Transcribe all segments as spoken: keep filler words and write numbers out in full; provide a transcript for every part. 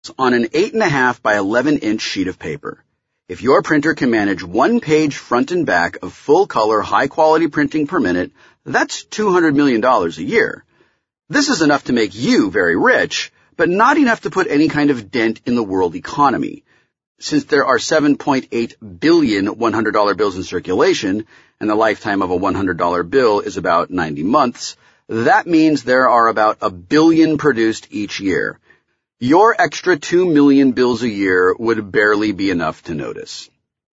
on an eight and a half by eleven inch sheet of paper. If your printer can manage one page front and back of full-color, high-quality printing per minute, that's two hundred million dollars a year. This is enough to make you very rich, but not enough to put any kind of dent in the world economy. Since there are seven point eight billion one hundred dollar bills in circulation, and the lifetime of a one hundred dollar bill is about ninety months, that means there are about a billion produced each year. Your extra two million bills a year would barely be enough to notice.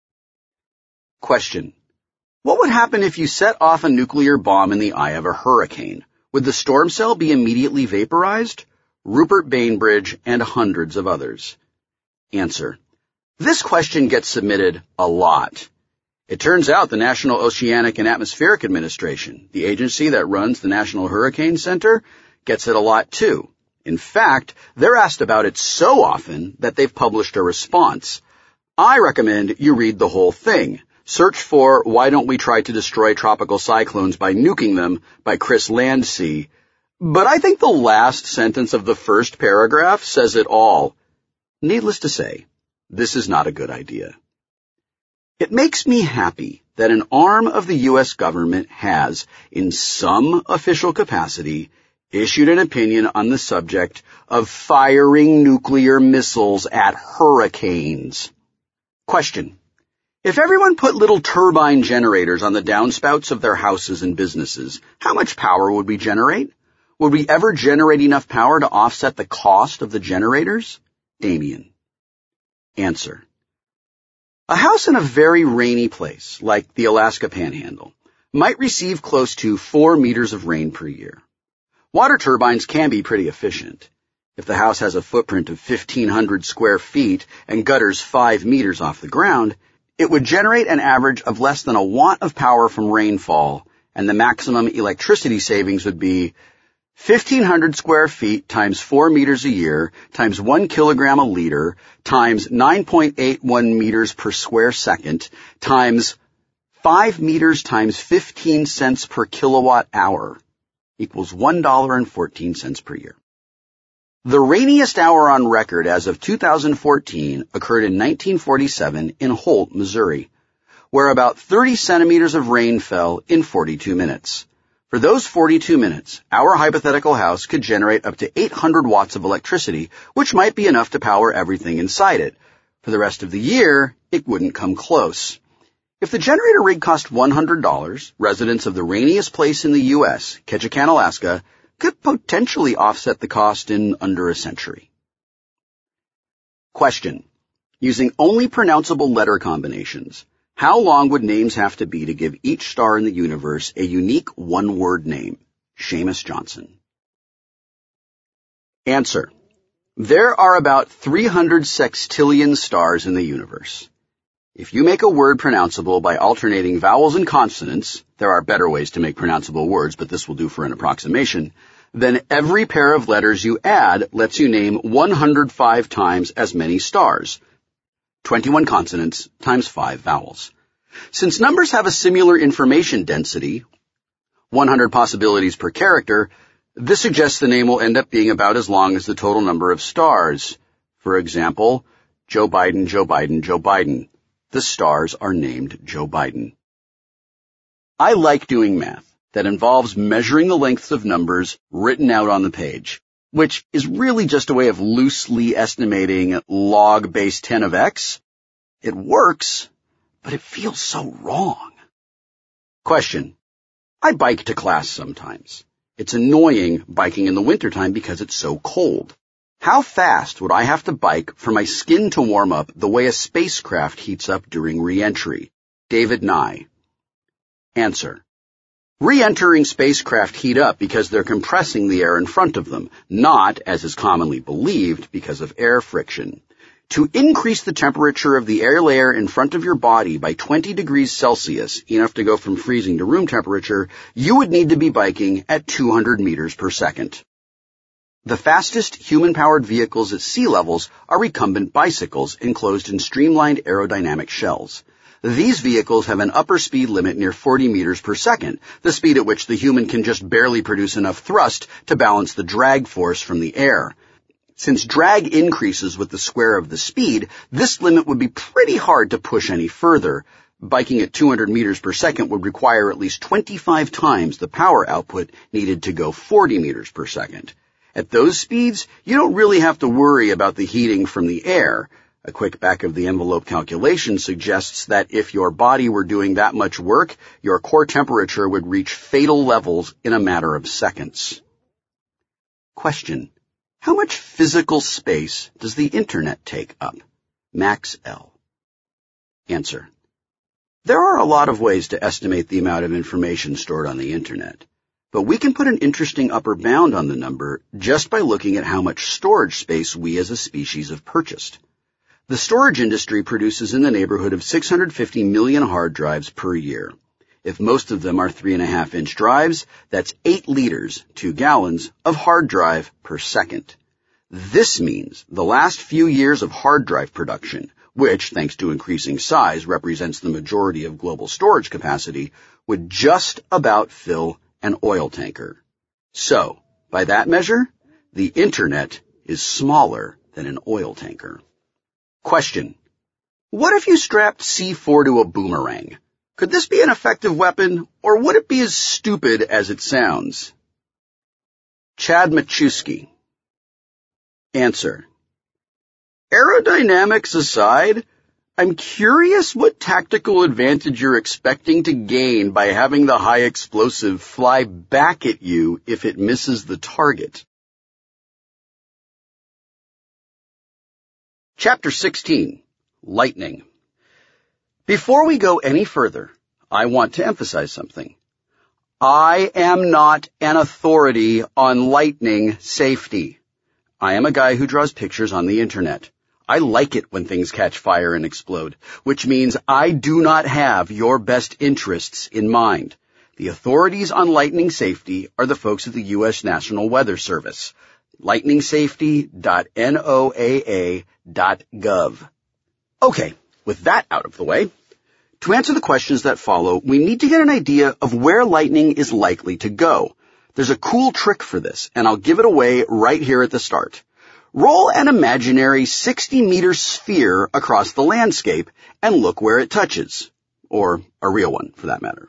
Question. What would happen if you set off a nuclear bomb in the eye of a hurricane? Would the storm cell be immediately vaporized? Rupert Bainbridge and hundreds of others. Answer. This question gets submitted a lot. It turns out the National Oceanic and Atmospheric Administration, the agency that runs the National Hurricane Center, gets it a lot too. In fact, they're asked about it so often that they've published a response. I recommend you read the whole thing. Search for Why Don't We Try to Destroy Tropical Cyclones by Nuking Them by Chris Landsea. But I think the last sentence of the first paragraph says it all. Needless to say, this is not a good idea. It makes me happy that an arm of the U S government has, in some official capacity, issued an opinion on the subject of firing nuclear missiles at hurricanes. Question. If everyone put little turbine generators on the downspouts of their houses and businesses, how much power would we generate? Would we ever generate enough power to offset the cost of the generators? Damien. Answer. A house in a very rainy place, like the Alaska Panhandle, might receive close to four meters of rain per year. Water turbines can be pretty efficient. If the house has a footprint of fifteen hundred square feet and gutters five meters off the ground, it would generate an average of less than a watt of power from rainfall, and the maximum electricity savings would be fifteen hundred square feet times four meters a year times one kilogram a liter times nine point eight one meters per square second times five meters times fifteen cents per kilowatt hour equals one dollar and fourteen cents per year. The rainiest hour on record as of two thousand fourteen occurred in nineteen forty-seven in Holt, Missouri, where about thirty centimeters of rain fell in forty-two minutes. For those forty-two minutes, our hypothetical house could generate up to eight hundred watts of electricity, which might be enough to power everything inside it. For the rest of the year, it wouldn't come close. If the generator rig cost one hundred dollars, residents of the rainiest place in the U S, Ketchikan, Alaska, could potentially offset the cost in under a century. Question. Using only pronounceable letter combinations, how long would names have to be to give each star in the universe a unique one-word name? Seamus Johnson. Answer. There are about three hundred sextillion stars in the universe. If you make a word pronounceable by alternating vowels and consonants, there are better ways to make pronounceable words, but this will do for an approximation, then every pair of letters you add lets you name one hundred five times as many stars. twenty-one consonants times five vowels. Since numbers have a similar information density, one hundred possibilities per character, this suggests the name will end up being about as long as the total number of stars. For example, Joe Biden, Joe Biden, Joe Biden. The stars are named Joe Biden. I like doing math that involves measuring the lengths of numbers written out on the page, which is really just a way of loosely estimating log base ten of x. It works, but it feels so wrong. Question. I bike to class sometimes. It's annoying biking in the wintertime because it's so cold. How fast would I have to bike for my skin to warm up the way a spacecraft heats up during re-entry? David Nye. Answer. Re-entering spacecraft heat up because they're compressing the air in front of them, not, as is commonly believed, because of air friction. To increase the temperature of the air layer in front of your body by twenty degrees Celsius, enough to go from freezing to room temperature, you would need to be biking at two hundred meters per second. The fastest human-powered vehicles at sea levels are recumbent bicycles enclosed in streamlined aerodynamic shells. These vehicles have an upper speed limit near forty meters per second, the speed at which the human can just barely produce enough thrust to balance the drag force from the air. Since drag increases with the square of the speed, this limit would be pretty hard to push any further. Biking at two hundred meters per second would require at least twenty-five times the power output needed to go forty meters per second. At those speeds, you don't really have to worry about the heating from the air. A quick back-of-the-envelope calculation suggests that if your body were doing that much work, your core temperature would reach fatal levels in a matter of seconds. Question: how much physical space does the Internet take up? Max L. Answer: there are a lot of ways to estimate the amount of information stored on the Internet, but we can put an interesting upper bound on the number just by looking at how much storage space we as a species have purchased. The storage industry produces in the neighborhood of six hundred fifty million hard drives per year. If most of them are three and a half inch drives, that's eight liters, two gallons, of hard drive per second. This means the last few years of hard drive production, which, thanks to increasing size, represents the majority of global storage capacity, would just about fill an oil tanker. So, by that measure, the Internet is smaller than an oil tanker. Question: what if you strapped C four to a boomerang? Could this be an effective weapon, or would it be as stupid as it sounds? Chad Machewski. Answer: aerodynamics aside, I'm curious what tactical advantage you're expecting to gain by having the high explosive fly back at you if it misses the target. Chapter sixteen. Lightning. Before we go any further, I want to emphasize something. I am not an authority on lightning safety. I am a guy who draws pictures on the Internet. I like it when things catch fire and explode, which means I do not have your best interests in mind. The authorities on lightning safety are the folks at the U S National Weather Service. lightning safety dot N O A A dot gov. Okay, with that out of the way, to answer the questions that follow, we need to get an idea of where lightning is likely to go. There's a cool trick for this, and I'll give it away right here at the start. Roll an imaginary sixty meter sphere across the landscape and look where it touches. Or a real one, for that matter.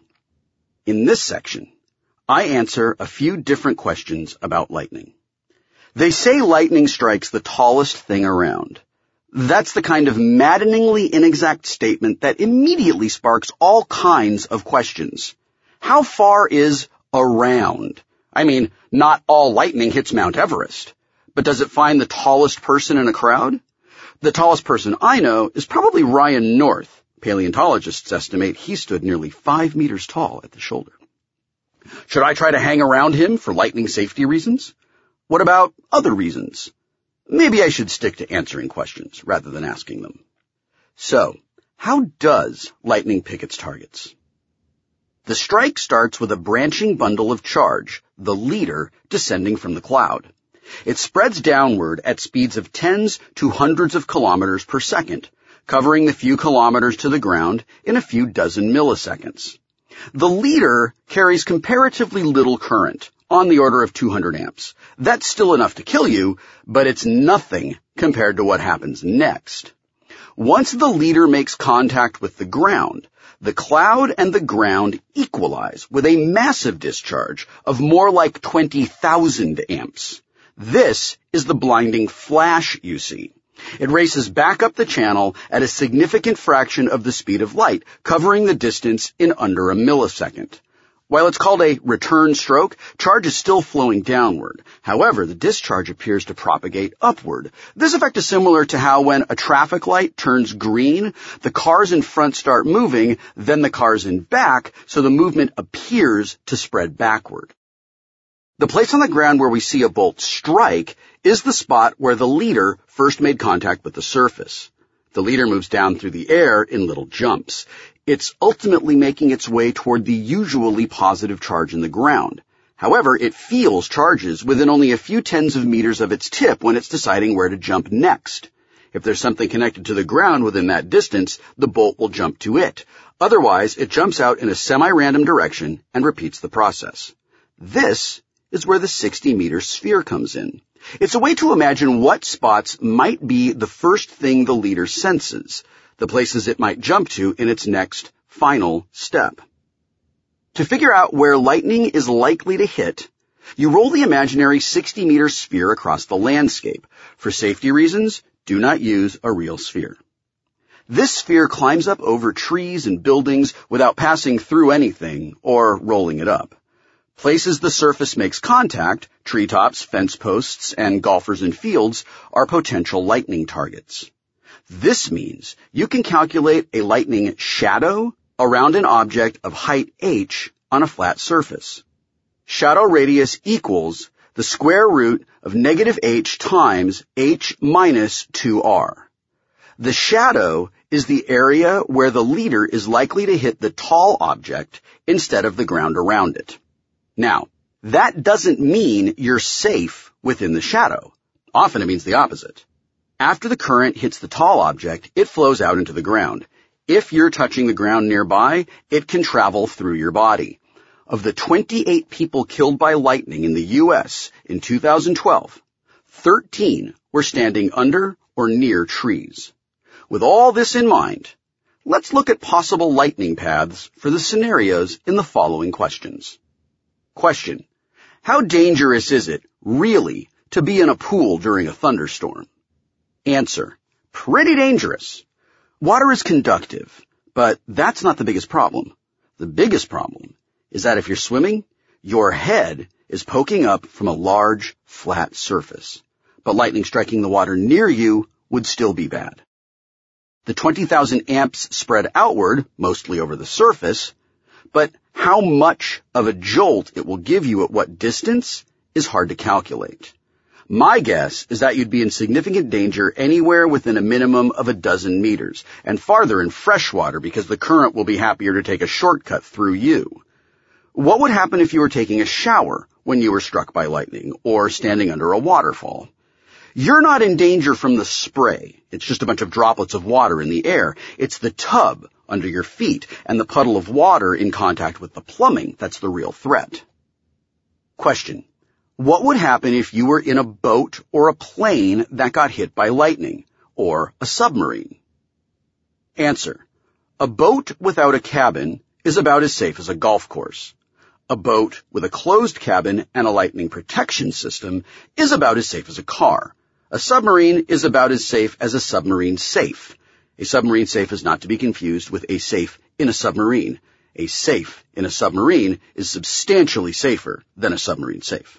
In this section, I answer a few different questions about lightning. They say lightning strikes the tallest thing around. That's the kind of maddeningly inexact statement that immediately sparks all kinds of questions. How far is around? I mean, not all lightning hits Mount Everest. But does it find the tallest person in a crowd? The tallest person I know is probably Ryan North. Paleontologists estimate he stood nearly five meters tall at the shoulder. Should I try to hang around him for lightning safety reasons? What about other reasons? Maybe I should stick to answering questions rather than asking them. So, how does lightning pick its targets? The strike starts with a branching bundle of charge, the leader, descending from the cloud. It spreads downward at speeds of tens to hundreds of kilometers per second, covering the few kilometers to the ground in a few dozen milliseconds. The leader carries comparatively little current, on the order of two hundred amps. That's still enough to kill you, but it's nothing compared to what happens next. Once the leader makes contact with the ground, the cloud and the ground equalize with a massive discharge of more like twenty thousand amps. This is the blinding flash you see. It races back up the channel at a significant fraction of the speed of light, covering the distance in under a millisecond. While it's called a return stroke, charge is still flowing downward. However, the discharge appears to propagate upward. This effect is similar to how when a traffic light turns green, the cars in front start moving, then the cars in back, so the movement appears to spread backward. The place on the ground where we see a bolt strike is the spot where the leader first made contact with the surface. The leader moves down through the air in little jumps. It's ultimately making its way toward the usually positive charge in the ground. However, it feels charges within only a few tens of meters of its tip when it's deciding where to jump next. If there's something connected to the ground within that distance, the bolt will jump to it. Otherwise, it jumps out in a semi-random direction and repeats the process. This is where the sixty meter sphere comes in. It's a way to imagine what spots might be the first thing the leader senses, the places it might jump to in its next, final step. To figure out where lightning is likely to hit, you roll the imaginary sixty-meter sphere across the landscape. For safety reasons, do not use a real sphere. This sphere climbs up over trees and buildings without passing through anything or rolling it up. Places the surface makes contact, treetops, fence posts, and golfers in fields, are potential lightning targets. This means you can calculate a lightning shadow around an object of height h on a flat surface. Shadow radius equals the square root of negative h times h minus two r. The shadow is the area where the leader is likely to hit the tall object instead of the ground around it. Now, that doesn't mean you're safe within the shadow. Often it means the opposite. After the current hits the tall object, it flows out into the ground. If you're touching the ground nearby, it can travel through your body. Of the twenty-eight people killed by lightning in the U S in two thousand twelve, thirteen were standing under or near trees. With all this in mind, let's look at possible lightning paths for the scenarios in the following questions. Question: how dangerous is it, really, to be in a pool during a thunderstorm? Answer: pretty dangerous. Water is conductive, but that's not the biggest problem. The biggest problem is that if you're swimming, your head is poking up from a large, flat surface. But lightning striking the water near you would still be bad. The twenty thousand amps spread outward, mostly over the surface, but how much of a jolt it will give you at what distance is hard to calculate. My guess is that you'd be in significant danger anywhere within a minimum of a dozen meters, and farther in freshwater because the current will be happier to take a shortcut through you. What would happen if you were taking a shower when you were struck by lightning, or standing under a waterfall? You're not in danger from the spray. It's just a bunch of droplets of water in the air. It's the tub under your feet and the puddle of water in contact with the plumbing that's the real threat. Question: what would happen if you were in a boat or a plane that got hit by lightning, or a submarine? Answer: a boat without a cabin is about as safe as a golf course. A boat with a closed cabin and a lightning protection system is about as safe as a car. A submarine is about as safe as a submarine safe. A submarine safe is not to be confused with a safe in a submarine. A safe in a submarine is substantially safer than a submarine safe.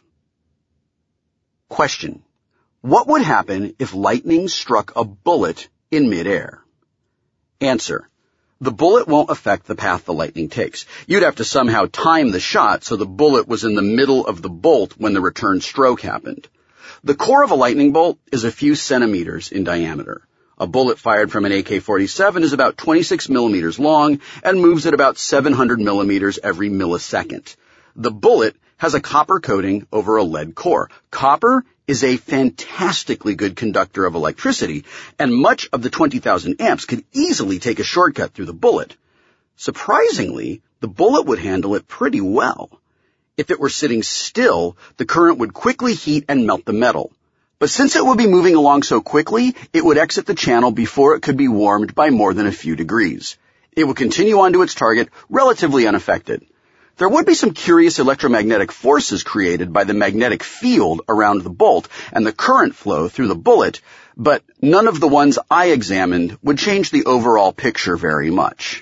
Question: what would happen if lightning struck a bullet in midair? Answer: the bullet won't affect the path the lightning takes. You'd have to somehow time the shot so the bullet was in the middle of the bolt when the return stroke happened. The core of a lightning bolt is a few centimeters in diameter. A bullet fired from an A K forty-seven is about twenty-six millimeters long and moves at about seven hundred millimeters every millisecond. The bullet has a copper coating over a lead core. Copper is a fantastically good conductor of electricity, and much of the twenty thousand amps could easily take a shortcut through the bullet. Surprisingly, the bullet would handle it pretty well. If it were sitting still, the current would quickly heat and melt the metal. But since it would be moving along so quickly, it would exit the channel before it could be warmed by more than a few degrees. It would continue on to its target relatively unaffected. There would be some curious electromagnetic forces created by the magnetic field around the bolt and the current flow through the bullet, but none of the ones I examined would change the overall picture very much.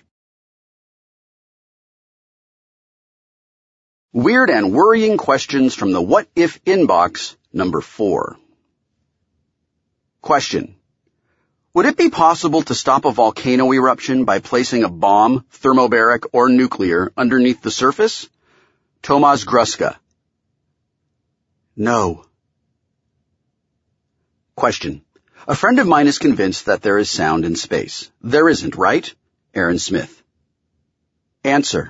Weird and worrying questions from the What If inbox, number four. Question: would it be possible to stop a volcano eruption by placing a bomb, thermobaric or nuclear, underneath the surface? Tomasz Gruska. No. Question: a friend of mine is convinced that there is sound in space. There isn't, right? Aaron Smith. Answer: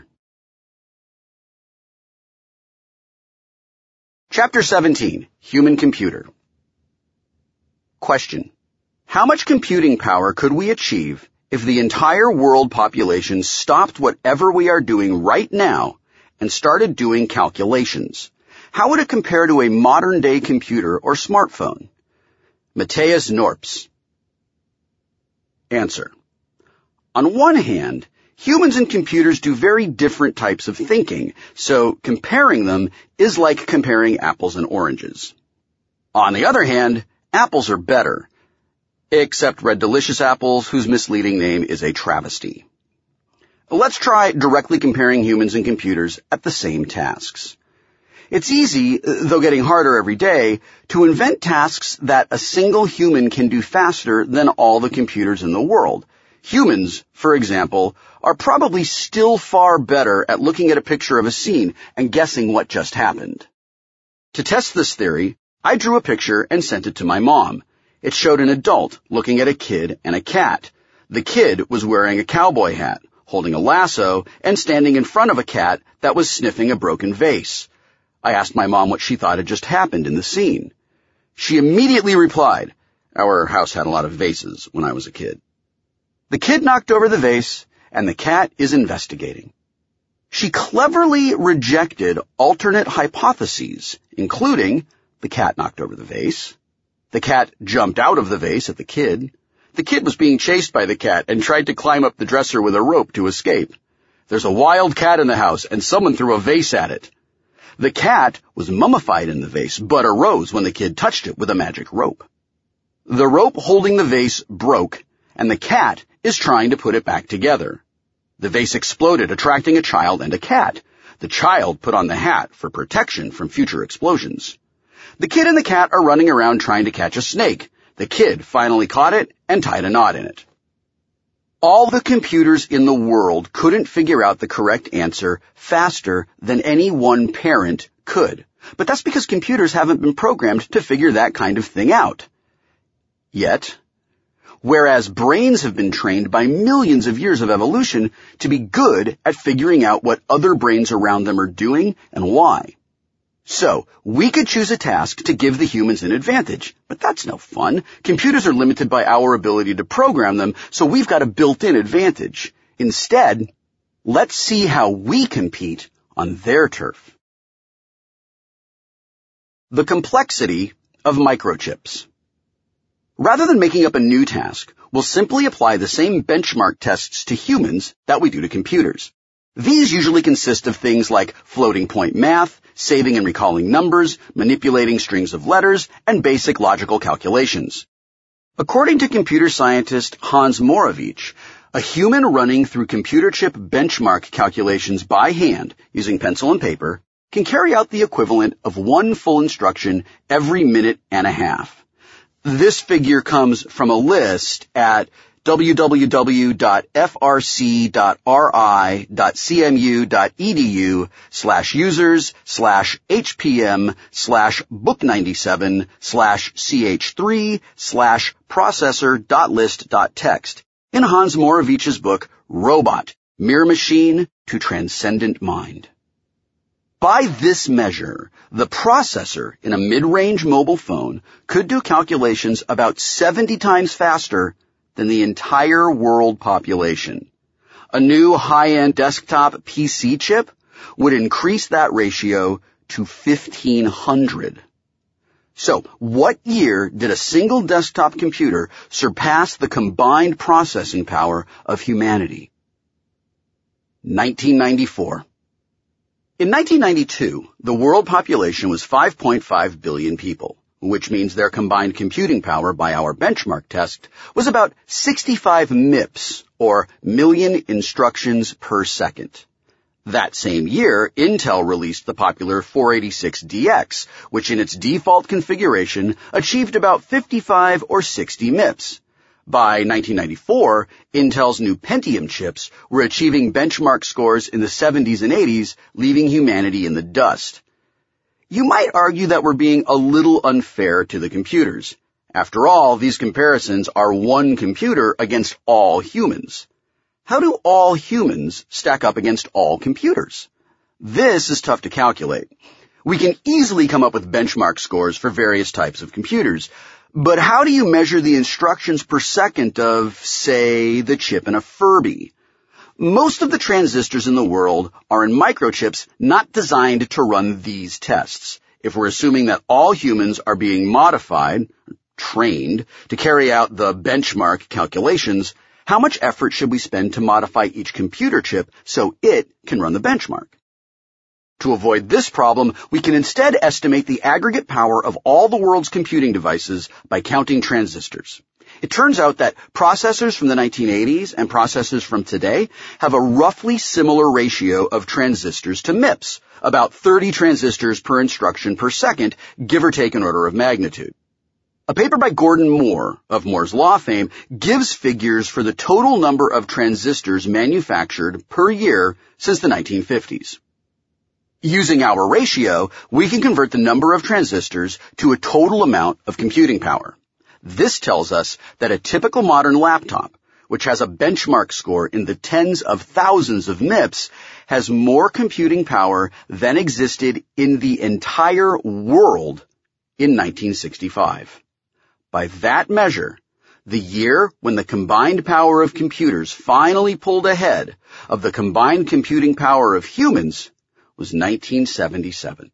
Chapter seventeen, Human Computer. Question: how much computing power could we achieve if the entire world population stopped whatever we are doing right now and started doing calculations? How would it compare to a modern-day computer or smartphone? Matthias Norps. Answer. On one hand, humans and computers do very different types of thinking, so comparing them is like comparing apples and oranges. On the other hand, apples are better, except Red Delicious apples, whose misleading name is a travesty. Let's try directly comparing humans and computers at the same tasks. It's easy, though getting harder every day, to invent tasks that a single human can do faster than all the computers in the world. Humans, for example, are probably still far better at looking at a picture of a scene and guessing what just happened. To test this theory, I drew a picture and sent it to my mom. It showed an adult looking at a kid and a cat. The kid was wearing a cowboy hat, holding a lasso, and standing in front of a cat that was sniffing a broken vase. I asked my mom what she thought had just happened in the scene. She immediately replied, "Our house had a lot of vases when I was a kid." The kid knocked over the vase, and the cat is investigating. She cleverly rejected alternate hypotheses, including the cat knocked over the vase, the cat jumped out of the vase at the kid, the kid was being chased by the cat and tried to climb up the dresser with a rope to escape. There's a wild cat in the house, and someone threw a vase at it. The cat was mummified in the vase, but arose when the kid touched it with a magic rope. The rope holding the vase broke, and the cat is trying to put it back together. The vase exploded, attracting a child and a cat. The child put on the hat for protection from future explosions. The kid and the cat are running around trying to catch a snake. The kid finally caught it and tied a knot in it. All the computers in the world couldn't figure out the correct answer faster than any one parent could. But that's because computers haven't been programmed to figure that kind of thing out. Yet, whereas brains have been trained by millions of years of evolution to be good at figuring out what other brains around them are doing and why. So, we could choose a task to give the humans an advantage, but that's no fun. Computers are limited by our ability to program them, so we've got a built-in advantage. Instead, let's see how we compete on their turf. The complexity of microchips. Rather than making up a new task, we'll simply apply the same benchmark tests to humans that we do to computers. These usually consist of things like floating point math, saving and recalling numbers, manipulating strings of letters, and basic logical calculations. According to computer scientist Hans Moravec, a human running through computer chip benchmark calculations by hand using pencil and paper can carry out the equivalent of one full instruction every minute and a half. This figure comes from a list at w w w dot f r c dot r i dot c m u dot e d u slash users slash h p m slash book ninety-seven slash c h three slash processor dot list dot text in Hans Moravec's book, Robot, Mere Machine to Transcendent Mind. By this measure, the processor in a mid-range mobile phone could do calculations about seventy times faster than the entire world population. A new high-end desktop P C chip would increase that ratio to fifteen hundred. So, what year did a single desktop computer surpass the combined processing power of humanity? nineteen ninety-four. In nineteen ninety-two, the world population was five point five billion people, which means their combined computing power by our benchmark test was about sixty-five M I P S, or million instructions per second. That same year, Intel released the popular four eighty-six D X, which in its default configuration achieved about fifty-five or sixty M I P S. By nineteen ninety-four, Intel's new Pentium chips were achieving benchmark scores in the seventies and eighties, leaving humanity in the dust. You might argue that we're being a little unfair to the computers. After all, these comparisons are one computer against all humans. How do all humans stack up against all computers? This is tough to calculate. We can easily come up with benchmark scores for various types of computers. But how do you measure the instructions per second of, say, the chip in a Furby? Most of the transistors in the world are in microchips not designed to run these tests. if we're assuming that all humans are being modified, trained, to carry out the benchmark calculations, how much effort should we spend to modify each computer chip so it can run the benchmark? To avoid this problem, we can instead estimate the aggregate power of all the world's computing devices by counting transistors. It turns out that processors from the nineteen eighties and processors from today have a roughly similar ratio of transistors to MIPS, about thirty transistors per instruction per second, give or take an order of magnitude. A paper by Gordon Moore, of Moore's Law fame, gives figures for the total number of transistors manufactured per year since the nineteen fifties. Using our ratio, we can convert the number of transistors to a total amount of computing power. This tells us that a typical modern laptop, which has a benchmark score in the tens of thousands of MIPS, has more computing power than existed in the entire world in nineteen sixty-five. By that measure, the year when the combined power of computers finally pulled ahead of the combined computing power of humans was nineteen seventy-seven.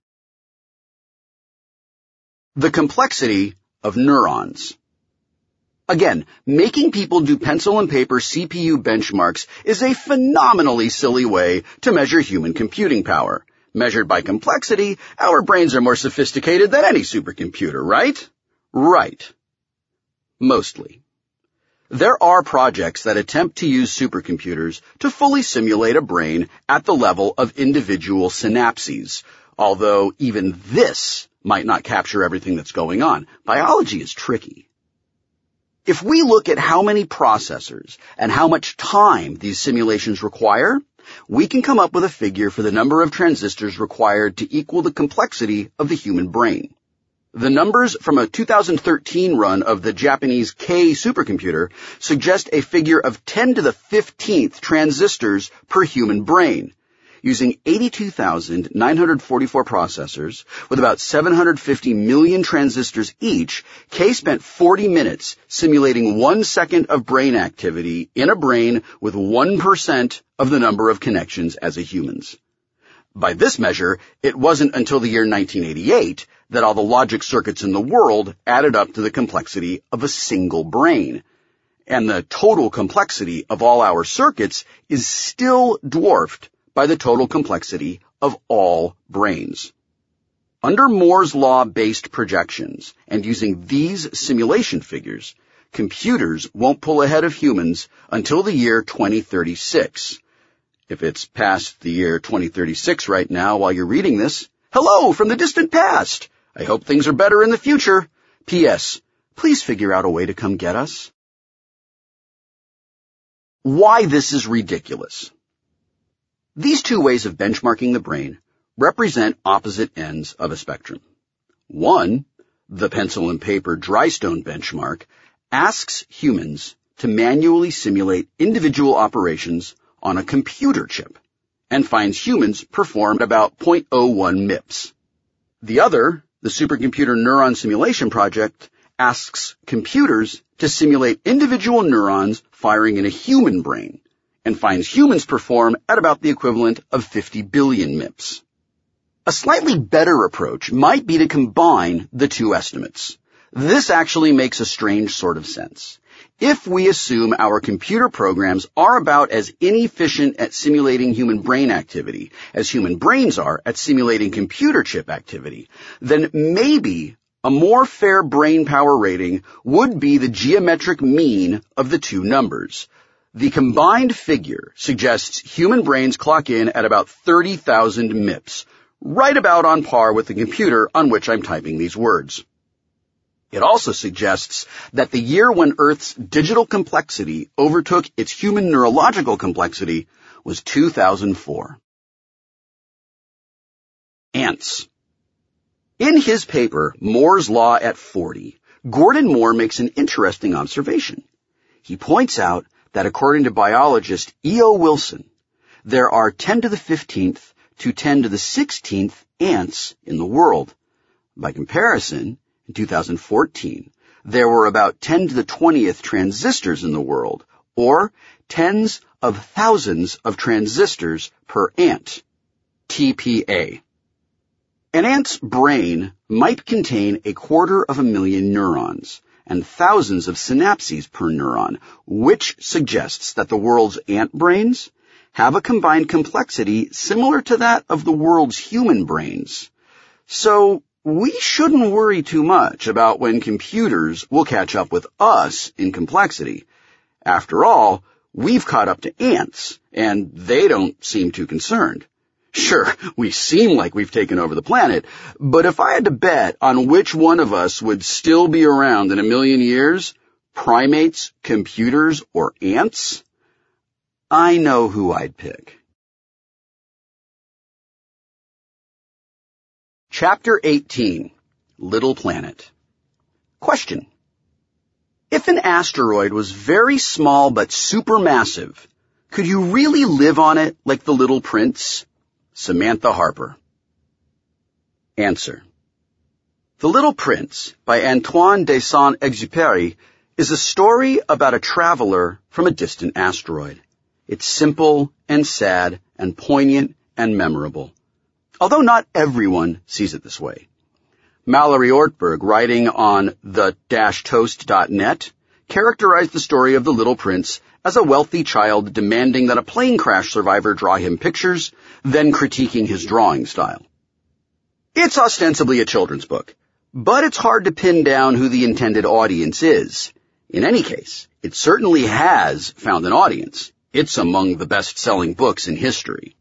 The complexity of neurons. Again, making people do pencil and paper C P U benchmarks is a phenomenally silly way to measure human computing power. Measured by complexity, our brains are more sophisticated than any supercomputer, right? Right. Mostly. There are projects that attempt to use supercomputers to fully simulate a brain at the level of individual synapses, although even this might not capture everything that's going on. Biology is tricky. If we look at how many processors and how much time these simulations require, we can come up with a figure for the number of transistors required to equal the complexity of the human brain. The numbers from a two thousand thirteen run of the Japanese K supercomputer suggest a figure of ten to the fifteenth transistors per human brain. Using eighty-two thousand nine hundred forty-four processors with about seven hundred fifty million transistors each, K spent forty minutes simulating one second of brain activity in a brain with one percent of the number of connections as a human's. By this measure, it wasn't until the year nineteen eighty-eight that all the logic circuits in the world added up to the complexity of a single brain. And the total complexity of all our circuits is still dwarfed by the total complexity of all brains. Under Moore's law-based projections, and using these simulation figures, computers won't pull ahead of humans until the year twenty thirty-six. If it's past the year twenty thirty-six right now while you're reading this, hello from the distant past! I hope things are better in the future. P S. Please figure out a way to come get us. Why this is ridiculous. These two ways of benchmarking the brain represent opposite ends of a spectrum. One, the pencil and paper drystone benchmark, asks humans to manually simulate individual operations on a computer chip and finds humans perform about zero point zero one MIPS. The other, the Supercomputer Neuron Simulation Project, asks computers to simulate individual neurons firing in a human brain and finds humans perform at about the equivalent of fifty billion MIPS. A slightly better approach might be to combine the two estimates. This actually makes a strange sort of sense. If we assume our computer programs are about as inefficient at simulating human brain activity as human brains are at simulating computer chip activity, then maybe a more fair brain power rating would be the geometric mean of the two numbers. The combined figure suggests human brains clock in at about thirty thousand MIPS, right about on par with the computer on which I'm typing these words. It also suggests that the year when Earth's digital complexity overtook its human neurological complexity was two thousand four. Ants. In his paper, Moore's Law at forty, Gordon Moore makes an interesting observation. He points out that according to biologist E O Wilson, there are ten to the fifteenth to ten to the sixteenth ants in the world. By comparison, in two thousand fourteen, there were about ten to the twentieth transistors in the world, or tens of thousands of transistors per ant, T P A. An ant's brain might contain a quarter of a million neurons and thousands of synapses per neuron, which suggests that the world's ant brains have a combined complexity similar to that of the world's human brains. So we shouldn't worry too much about when computers will catch up with us in complexity. After all, we've caught up to ants, and they don't seem too concerned. Sure, we seem like we've taken over the planet, but if I had to bet on which one of us would still be around in a million years, primates, computers, or ants, I know who I'd pick. Chapter eighteen, Little Planet. Question. If an asteroid was very small but supermassive, could you really live on it like the Little Prince? Samantha Harper. Answer. The Little Prince by Antoine de Saint-Exupéry is a story about a traveler from a distant asteroid. It's simple and sad and poignant and memorable, although not everyone sees it this way. Mallory Ortberg, writing on the dash toast dot net, characterized the story of the Little Prince as a wealthy child demanding that a plane crash survivor draw him pictures, then critiquing his drawing style. It's ostensibly a children's book, but it's hard to pin down who the intended audience is. In any case, it certainly has found an audience. It's among the best-selling books in history.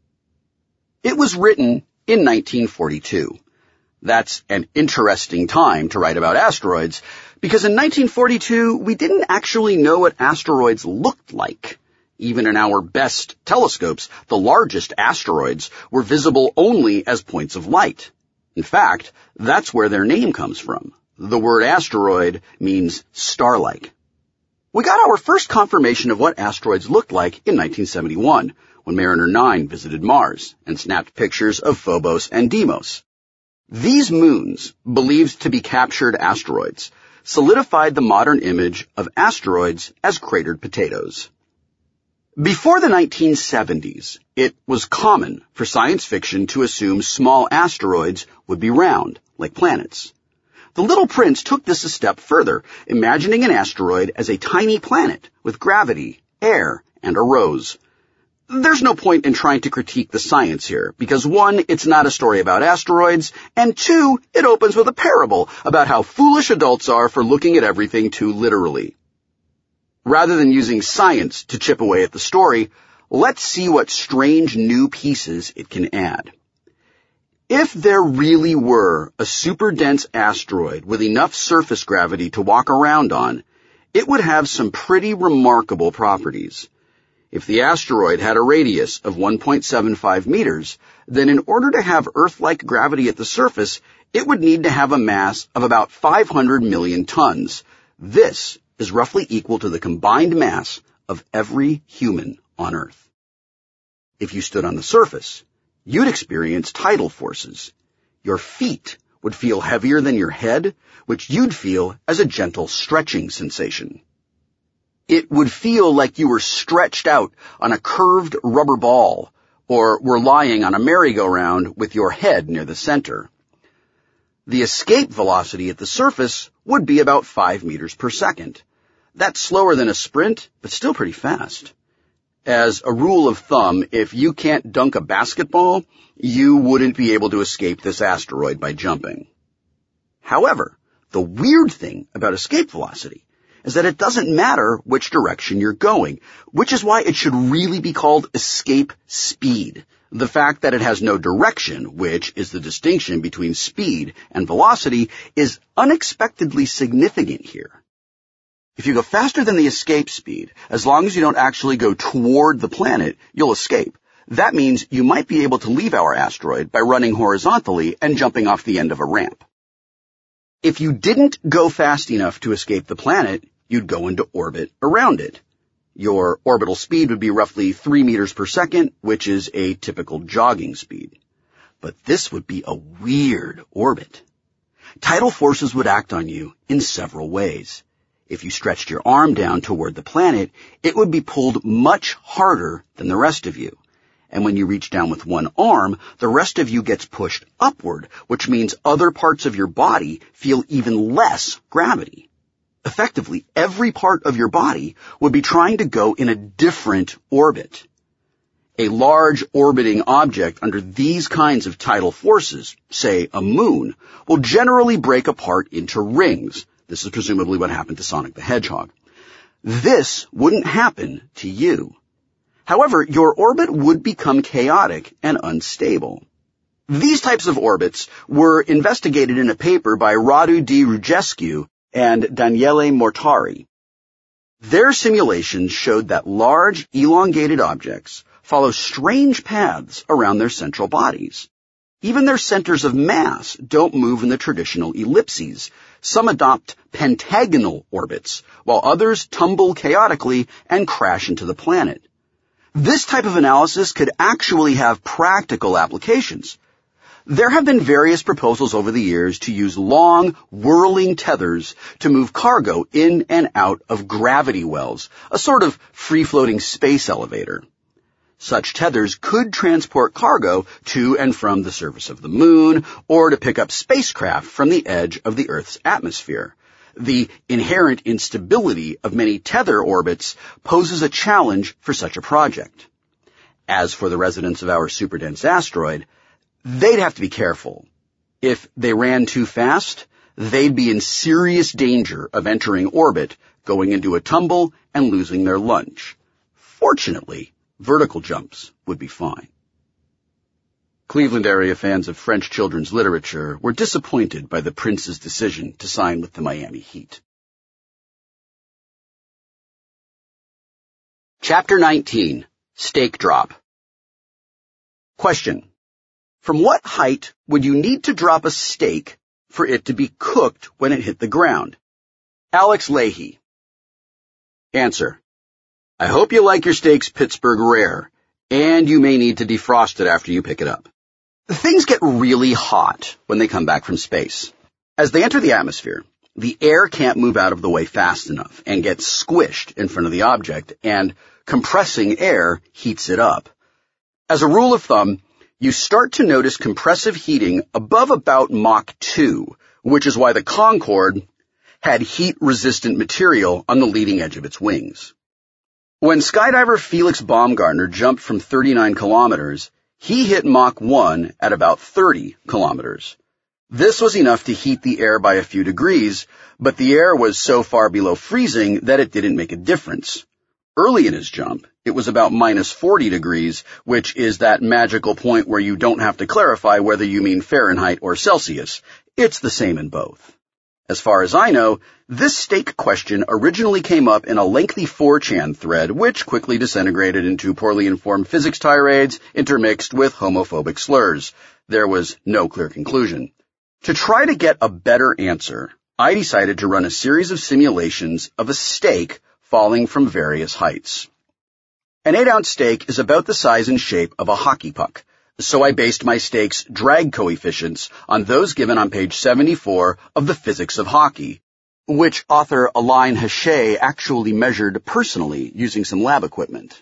It was written in nineteen forty-two. That's an interesting time to write about asteroids, because in nineteen forty-two, we didn't actually know what asteroids looked like. Even in our best telescopes, the largest asteroids were visible only as points of light. In fact, that's where their name comes from. The word asteroid means star-like. We got our first confirmation of what asteroids looked like in nineteen seventy-one, when Mariner nine visited Mars and snapped pictures of Phobos and Deimos. These moons, believed to be captured asteroids, solidified the modern image of asteroids as cratered potatoes. Before the nineteen seventies, it was common for science fiction to assume small asteroids would be round, like planets. The Little Prince took this a step further, imagining an asteroid as a tiny planet with gravity, air, and a rose. There's no point in trying to critique the science here, because one, it's not a story about asteroids, and two, it opens with a parable about how foolish adults are for looking at everything too literally. Rather than using science to chip away at the story, let's see what strange new pieces it can add. If there really were a super-dense asteroid with enough surface gravity to walk around on, it would have some pretty remarkable properties. If the asteroid had a radius of one point seven five meters, then in order to have Earth-like gravity at the surface, it would need to have a mass of about five hundred million tons. This is roughly equal to the combined mass of every human on Earth. If you stood on the surface, you'd experience tidal forces. Your feet would feel heavier than your head, which you'd feel as a gentle stretching sensation. It would feel like you were stretched out on a curved rubber ball, or were lying on a merry-go-round with your head near the center. The escape velocity at the surface would be about five meters per second. That's slower than a sprint, but still pretty fast. As a rule of thumb, if you can't dunk a basketball, you wouldn't be able to escape this asteroid by jumping. However, the weird thing about escape velocity is that it doesn't matter which direction you're going, which is why it should really be called escape speed. The fact that it has no direction, which is the distinction between speed and velocity, is unexpectedly significant here. If you go faster than the escape speed, as long as you don't actually go toward the planet, you'll escape. That means you might be able to leave our asteroid by running horizontally and jumping off the end of a ramp. If you didn't go fast enough to escape the planet, you'd go into orbit around it. Your orbital speed would be roughly three meters per second, which is a typical jogging speed. But this would be a weird orbit. Tidal forces would act on you in several ways. If you stretched your arm down toward the planet, it would be pulled much harder than the rest of you. and when you reach down with one arm, the rest of you gets pushed upward, which means other parts of your body feel even less gravity. Effectively, every part of your body would be trying to go in a different orbit. A large orbiting object under these kinds of tidal forces, say a moon, will generally break apart into rings. This is presumably what happened to Sonic the Hedgehog. This wouldn't happen to you. However, your orbit would become chaotic and unstable. These types of orbits were investigated in a paper by Radu D. Rugescu and Daniele Mortari. Their simulations showed that large, elongated objects follow strange paths around their central bodies. Even their centers of mass don't move in the traditional ellipses. Some adopt pentagonal orbits, while others tumble chaotically and crash into the planet. This type of analysis could actually have practical applications. There have been various proposals over the years to use long, whirling tethers to move cargo in and out of gravity wells, a sort of free-floating space elevator. Such tethers could transport cargo to and from the surface of the moon, or to pick up spacecraft from the edge of the Earth's atmosphere. The inherent instability of many tether orbits poses a challenge for such a project. As for the residents of our superdense asteroid, they'd have to be careful. If they ran too fast, they'd be in serious danger of entering orbit, going into a tumble, and losing their lunch. Fortunately, vertical jumps would be fine. Cleveland area fans of French children's literature were disappointed by the prince's decision to sign with the Miami Heat. Chapter nineteen. Stake Drop. Question. From what height would you need to drop a steak for it to be cooked when it hit the ground? Alex Leahy. Answer. I hope you like your steaks Pittsburgh rare, and you may need to defrost it after you pick it up. Things get really hot when they come back from space. As they enter the atmosphere, the air can't move out of the way fast enough and gets squished in front of the object, and compressing air heats it up. As a rule of thumb, you start to notice compressive heating above about Mach two, which is why the Concorde had heat-resistant material on the leading edge of its wings. When skydiver Felix Baumgartner jumped from thirty-nine kilometers, he hit Mach one at about thirty kilometers. This was enough to heat the air by a few degrees, but the air was so far below freezing that it didn't make a difference. Early in his jump, it was about minus forty degrees, which is that magical point where you don't have to clarify whether you mean Fahrenheit or Celsius. It's the same in both. As far as I know, this steak question originally came up in a lengthy four chan thread, which quickly disintegrated into poorly informed physics tirades intermixed with homophobic slurs. There was no clear conclusion. To try to get a better answer, I decided to run a series of simulations of a steak falling from various heights. An eight-ounce steak is about the size and shape of a hockey puck, so I based my steak's drag coefficients on those given on page seventy-four of The Physics of Hockey, which author Alain Hachet actually measured personally using some lab equipment.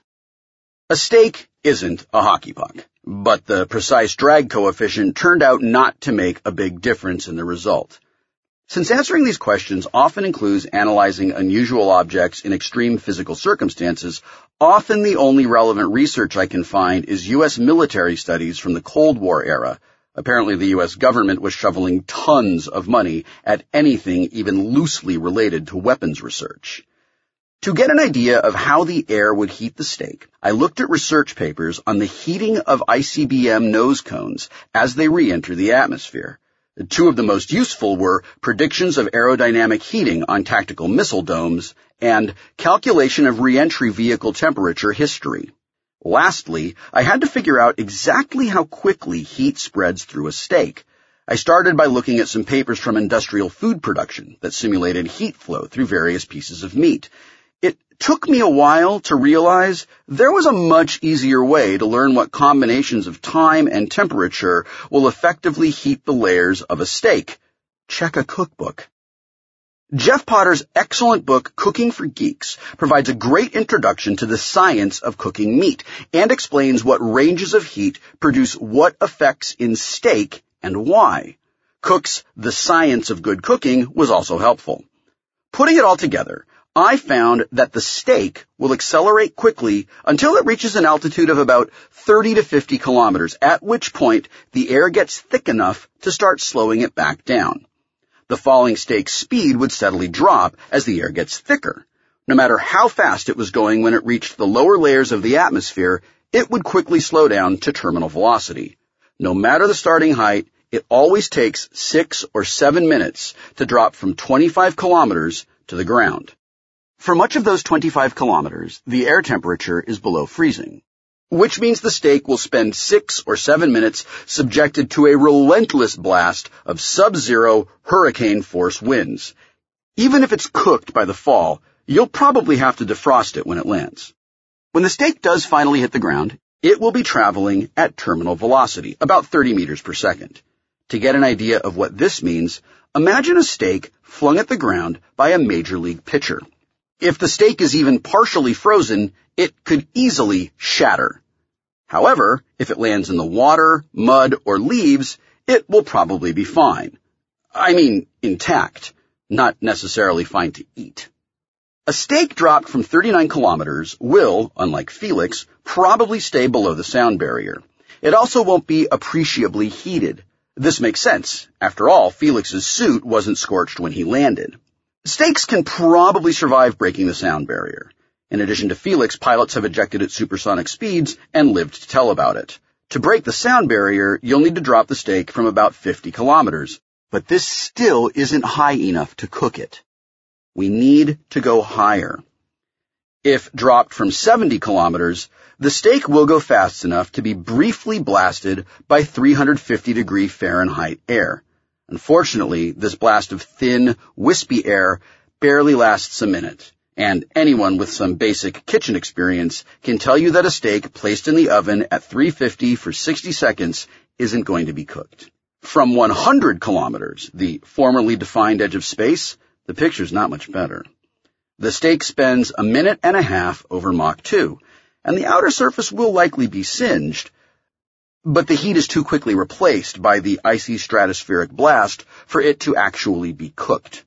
A steak isn't a hockey puck, but the precise drag coefficient turned out not to make a big difference in the result. Since answering these questions often includes analyzing unusual objects in extreme physical circumstances, often the only relevant research I can find is U S military studies from the Cold War era. Apparently the U S government was shoveling tons of money at anything even loosely related to weapons research. To get an idea of how the air would heat the steak, I looked at research papers on the heating of I C B M nose cones as they re-enter the atmosphere. Two of the most useful were Predictions of Aerodynamic Heating on Tactical Missile Domes and Calculation of Reentry Vehicle Temperature History. Lastly, I had to figure out exactly how quickly heat spreads through a steak. I started by looking at some papers from industrial food production that simulated heat flow through various pieces of meat. It took me a while to realize there was a much easier way to learn what combinations of time and temperature will effectively heat the layers of a steak. Check a cookbook. Jeff Potter's excellent book, Cooking for Geeks, provides a great introduction to the science of cooking meat and explains what ranges of heat produce what effects in steak and why. Cook's The Science of Good Cooking was also helpful. Putting it all together, I found that the steak will accelerate quickly until it reaches an altitude of about thirty to fifty kilometers, at which point the air gets thick enough to start slowing it back down. The falling steak's speed would steadily drop as the air gets thicker. No matter how fast it was going when it reached the lower layers of the atmosphere, it would quickly slow down to terminal velocity. No matter the starting height, it always takes six or seven minutes to drop from twenty-five kilometers to the ground. For much of those twenty-five kilometers, the air temperature is below freezing, which means the steak will spend six or seven minutes subjected to a relentless blast of sub-zero hurricane force winds. Even if it's cooked by the fall, you'll probably have to defrost it when it lands. When the steak does finally hit the ground, it will be traveling at terminal velocity, about thirty meters per second. To get an idea of what this means, imagine a steak flung at the ground by a major league pitcher. If the steak is even partially frozen, it could easily shatter. However, if it lands in the water, mud, or leaves, it will probably be fine. I mean, intact, not necessarily fine to eat. A steak dropped from thirty-nine kilometers will, unlike Felix, probably stay below the sound barrier. It also won't be appreciably heated. This makes sense. After all, Felix's suit wasn't scorched when he landed. Steaks can probably survive breaking the sound barrier. In addition to Felix, pilots have ejected at supersonic speeds and lived to tell about it. To break the sound barrier, you'll need to drop the steak from about fifty kilometers. But this still isn't high enough to cook it. We need to go higher. If dropped from seventy kilometers, the steak will go fast enough to be briefly blasted by three hundred fifty degree Fahrenheit air. Unfortunately, this blast of thin, wispy air barely lasts a minute, and anyone with some basic kitchen experience can tell you that a steak placed in the oven at three fifty for sixty seconds isn't going to be cooked. From one hundred kilometers, the formerly defined edge of space, the picture's not much better. The steak spends a minute and a half over Mach two, and the outer surface will likely be singed, but the heat is too quickly replaced by the icy stratospheric blast for it to actually be cooked.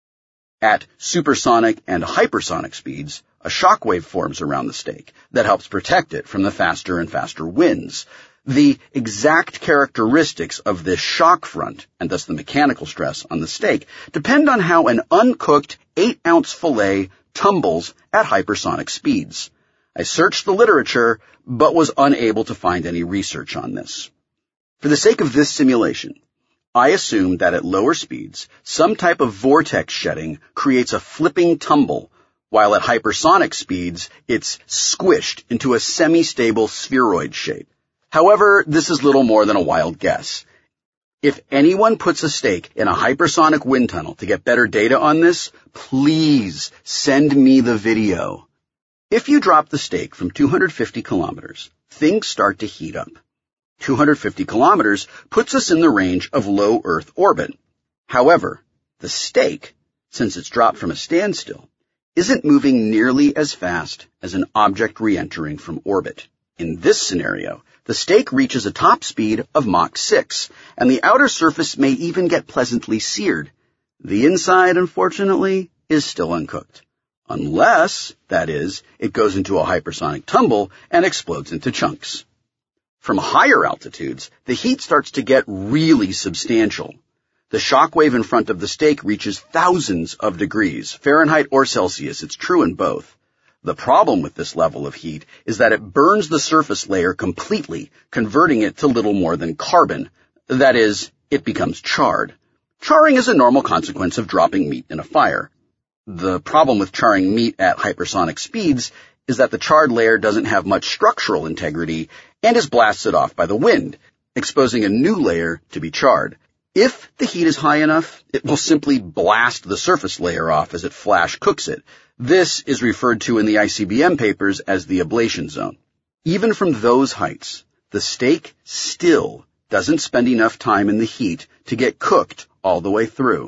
At supersonic and hypersonic speeds, a shockwave forms around the steak that helps protect it from the faster and faster winds. The exact characteristics of this shock front, and thus the mechanical stress on the steak, depend on how an uncooked eight-ounce fillet tumbles at hypersonic speeds. I searched the literature, but was unable to find any research on this. For the sake of this simulation, I assumed that at lower speeds, some type of vortex shedding creates a flipping tumble, while at hypersonic speeds, it's squished into a semi-stable spheroid shape. However, this is little more than a wild guess. If anyone puts a steak in a hypersonic wind tunnel to get better data on this, please send me the video. If you drop the steak from two hundred fifty kilometers, things start to heat up. two hundred fifty kilometers puts us in the range of low Earth orbit. However, the steak, since it's dropped from a standstill, isn't moving nearly as fast as an object re-entering from orbit. In this scenario, the steak reaches a top speed of Mach six, and the outer surface may even get pleasantly seared. The inside, unfortunately, is still uncooked. Unless, that is, it goes into a hypersonic tumble and explodes into chunks. From higher altitudes, the heat starts to get really substantial. The shock wave in front of the steak reaches thousands of degrees, Fahrenheit or Celsius. It's true in both. The problem with this level of heat is that it burns the surface layer completely, converting it to little more than carbon. That is, it becomes charred. Charring is a normal consequence of dropping meat in a fire. The problem with charring meat at hypersonic speeds is that the charred layer doesn't have much structural integrity and is blasted off by the wind, exposing a new layer to be charred. If the heat is high enough, it will simply blast the surface layer off as it flash cooks it. This is referred to in the I C B M papers as the ablation zone. Even from those heights, the steak still doesn't spend enough time in the heat to get cooked all the way through.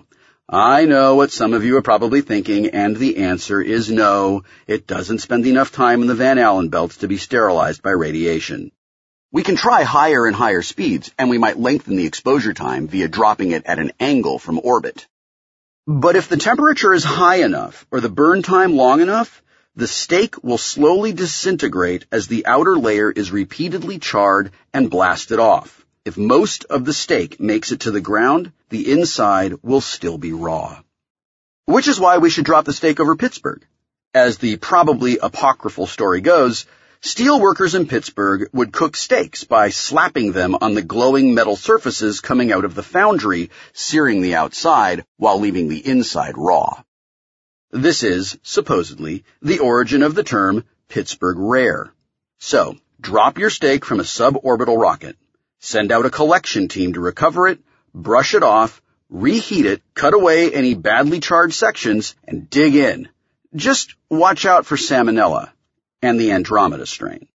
I know what some of you are probably thinking, and the answer is no. It doesn't spend enough time in the Van Allen belts to be sterilized by radiation. We can try higher and higher speeds, and we might lengthen the exposure time via dropping it at an angle from orbit. But if the temperature is high enough, or the burn time long enough, the steak will slowly disintegrate as the outer layer is repeatedly charred and blasted off. If most of the steak makes it to the ground, the inside will still be raw. Which is why we should drop the steak over Pittsburgh. As the probably apocryphal story goes, steel workers in Pittsburgh would cook steaks by slapping them on the glowing metal surfaces coming out of the foundry, searing the outside while leaving the inside raw. This is, supposedly, the origin of the term Pittsburgh Rare. So, drop your steak from a suborbital rocket, send out a collection team to recover it, brush it off, reheat it, cut away any badly charged sections, and dig in. Just watch out for salmonella and the Andromeda strain.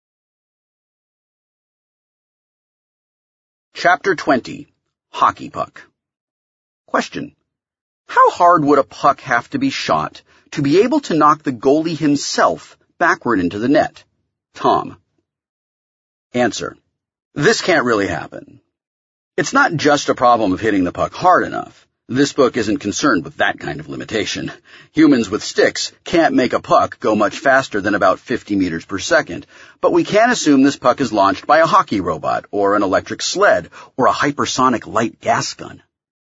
Chapter twenty. Hockey Puck. Question. How hard would a puck have to be shot to be able to knock the goalie himself backward into the net? Tom. Answer. This can't really happen. It's not just a problem of hitting the puck hard enough. This book isn't concerned with that kind of limitation. Humans with sticks can't make a puck go much faster than about fifty meters per second, but we can assume this puck is launched by a hockey robot, or an electric sled, or a hypersonic light gas gun.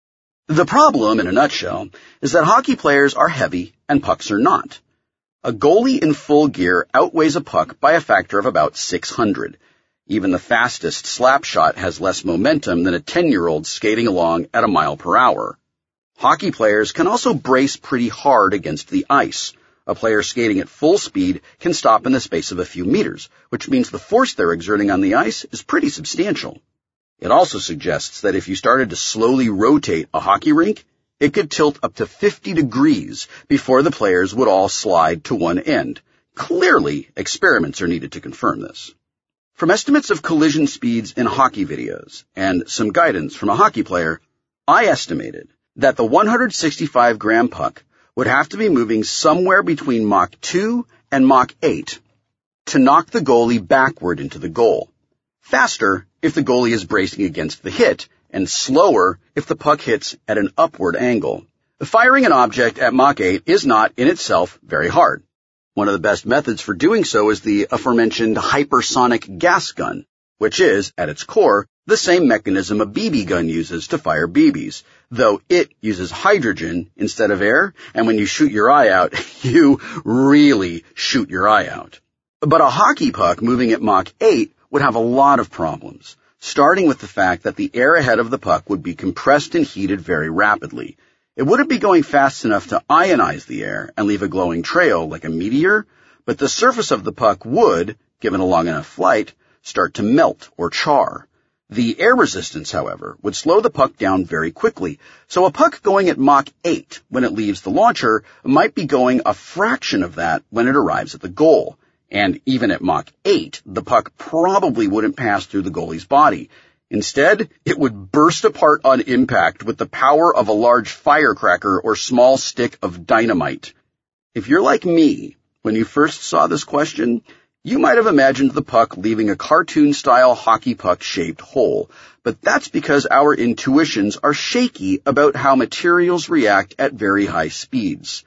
The problem, in a nutshell, is that hockey players are heavy and pucks are not. A goalie in full gear outweighs a puck by a factor of about six hundred. Even the fastest slap shot has less momentum than a ten-year-old skating along at a mile per hour. Hockey players can also brace pretty hard against the ice. A player skating at full speed can stop in the space of a few meters, which means the force they're exerting on the ice is pretty substantial. It also suggests that if you started to slowly rotate a hockey rink, it could tilt up to fifty degrees before the players would all slide to one end. Clearly, experiments are needed to confirm this. From estimates of collision speeds in hockey videos and some guidance from a hockey player, I estimated that the one hundred sixty-five gram puck would have to be moving somewhere between Mach two and Mach eight to knock the goalie backward into the goal. Faster if the goalie is bracing against the hit, and slower if the puck hits at an upward angle. Firing an object at Mach eight is not, in itself, very hard. One of the best methods for doing so is the aforementioned hypersonic gas gun, which is, at its core, the same mechanism a B B gun uses to fire B Bs, though it uses hydrogen instead of air, and when you shoot your eye out, you really shoot your eye out. But a hockey puck moving at Mach eight would have a lot of problems, starting with the fact that the air ahead of the puck would be compressed and heated very rapidly. It wouldn't be going fast enough to ionize the air and leave a glowing trail like a meteor, but the surface of the puck would, given a long enough flight, start to melt or char. The air resistance, however, would slow the puck down very quickly, so a puck going at Mach eight when it leaves the launcher might be going a fraction of that when it arrives at the goal. And even at Mach eight, the puck probably wouldn't pass through the goalie's body. Instead, it would burst apart on impact with the power of a large firecracker or small stick of dynamite. If you're like me, when you first saw this question, you might have imagined the puck leaving a cartoon-style hockey puck-shaped hole, but that's because our intuitions are shaky about how materials react at very high speeds.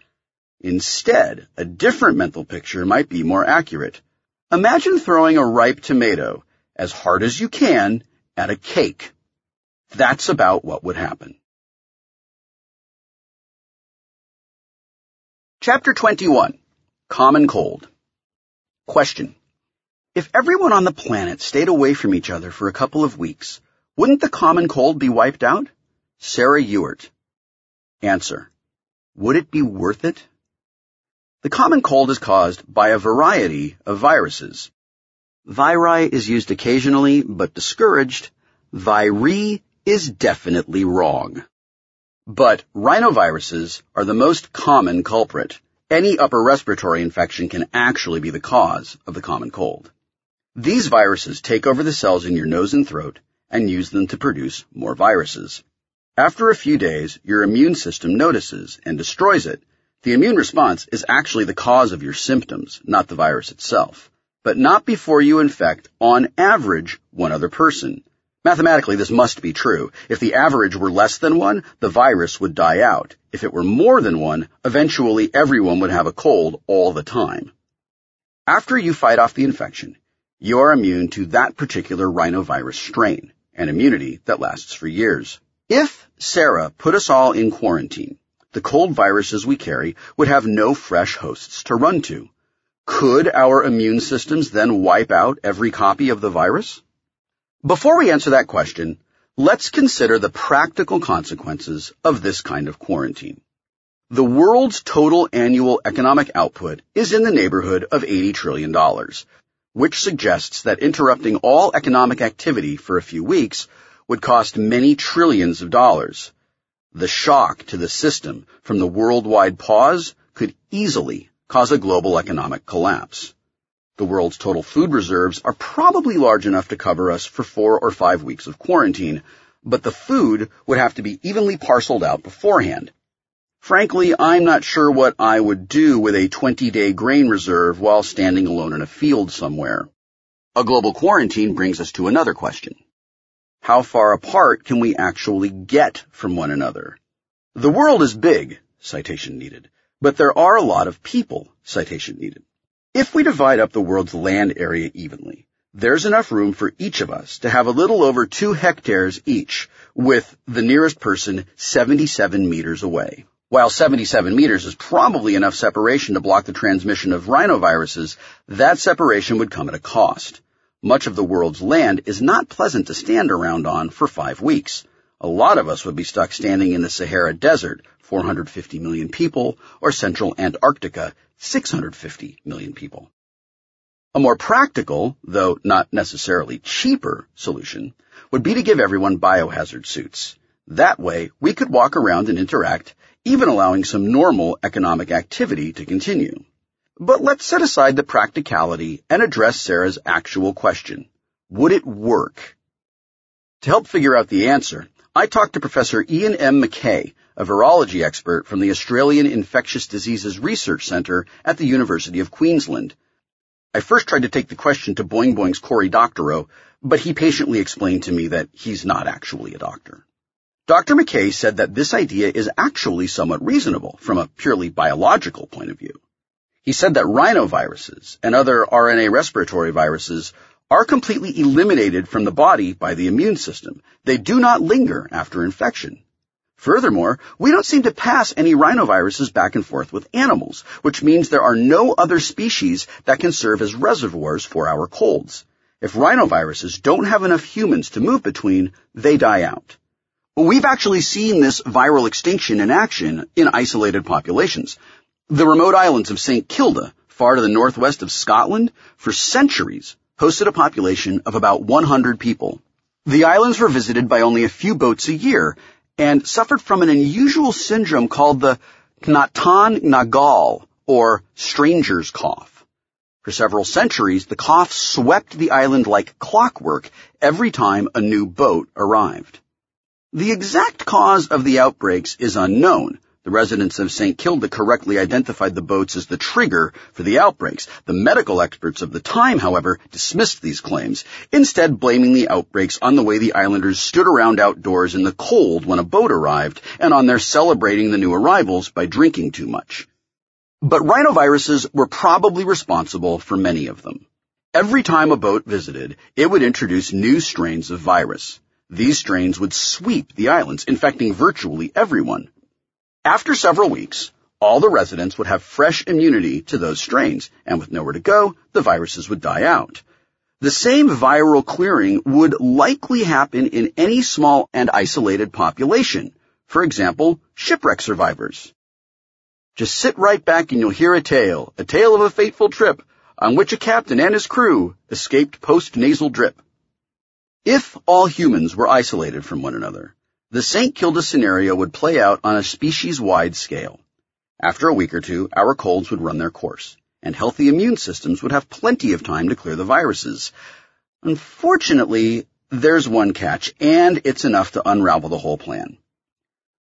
Instead, a different mental picture might be more accurate. Imagine throwing a ripe tomato, as hard as you can, at a cake. That's about what would happen. Chapter twenty-one. Common Cold. Question. If everyone on the planet stayed away from each other for a couple of weeks, wouldn't the common cold be wiped out? Sarah Ewart. Answer. Would it be worth it? The common cold is caused by a variety of viruses. Viri is used occasionally, but discouraged. Viri is definitely wrong. But rhinoviruses are the most common culprit. Any upper respiratory infection can actually be the cause of the common cold. These viruses take over the cells in your nose and throat and use them to produce more viruses. After a few days, your immune system notices and destroys it. The immune response is actually the cause of your symptoms, not the virus itself, but not before you infect, on average, one other person. Mathematically, this must be true. If the average were less than one, the virus would die out. If it were more than one, eventually everyone would have a cold all the time. After you fight off the infection, you are immune to that particular rhinovirus strain, an immunity that lasts for years. If Sarah put us all in quarantine, the cold viruses we carry would have no fresh hosts to run to. Could our immune systems then wipe out every copy of the virus? Before we answer that question, let's consider the practical consequences of this kind of quarantine. The world's total annual economic output is in the neighborhood of eighty trillion dollars, which suggests that interrupting all economic activity for a few weeks would cost many trillions of dollars. The shock to the system from the worldwide pause could easily cause a global economic collapse. The world's total food reserves are probably large enough to cover us for four or five weeks of quarantine, but the food would have to be evenly parceled out beforehand. Frankly, I'm not sure what I would do with a twenty-day grain reserve while standing alone in a field somewhere. A global quarantine brings us to another question. How far apart can we actually get from one another? The world is big, citation needed, but there are a lot of people, citation needed. If we divide up the world's land area evenly, there's enough room for each of us to have a little over two hectares each, with the nearest person seventy-seven meters away. While seventy-seven meters is probably enough separation to block the transmission of rhinoviruses, that separation would come at a cost. Much of the world's land is not pleasant to stand around on for five weeks. A lot of us would be stuck standing in the Sahara Desert, four hundred fifty million people, or central Antarctica, six hundred fifty million people. A more practical, though not necessarily cheaper, solution would be to give everyone biohazard suits. That way, we could walk around and interact, even allowing some normal economic activity to continue. But let's set aside the practicality and address Sarah's actual question. Would it work? To help figure out the answer, I talked to Professor Ian M. MacKay, a virology expert from the Australian Infectious Diseases Research Centre at the University of Queensland. I first tried to take the question to Boing Boing's Cory Doctorow, but he patiently explained to me that he's not actually a doctor. Doctor MacKay said that this idea is actually somewhat reasonable from a purely biological point of view. He said that rhinoviruses and other R N A respiratory viruses are completely eliminated from the body by the immune system. They do not linger after infection. Furthermore, we don't seem to pass any rhinoviruses back and forth with animals, which means there are no other species that can serve as reservoirs for our colds. If rhinoviruses don't have enough humans to move between, they die out. We've actually seen this viral extinction in action in isolated populations. The remote islands of Saint Kilda, far to the northwest of Scotland, for centuries hosted a population of about one hundred people. The islands were visited by only a few boats a year, and suffered from an unusual syndrome called the Knatan Nagal, or stranger's cough. For several centuries, the cough swept the island like clockwork every time a new boat arrived. The exact cause of the outbreaks is unknown. The residents of Saint Kilda correctly identified the boats as the trigger for the outbreaks. The medical experts of the time, however, dismissed these claims, instead blaming the outbreaks on the way the islanders stood around outdoors in the cold when a boat arrived, and on their celebrating the new arrivals by drinking too much. But rhinoviruses were probably responsible for many of them. Every time a boat visited, it would introduce new strains of virus. These strains would sweep the islands, infecting virtually everyone. After several weeks, all the residents would have fresh immunity to those strains, and with nowhere to go, the viruses would die out. The same viral clearing would likely happen in any small and isolated population. For example, shipwreck survivors. Just sit right back and you'll hear a tale, a tale of a fateful trip, on which a captain and his crew escaped post-nasal drip. If all humans were isolated from one another, the Saint Kilda scenario would play out on a species-wide scale. After a week or two, our colds would run their course, and healthy immune systems would have plenty of time to clear the viruses. Unfortunately, there's one catch, and it's enough to unravel the whole plan.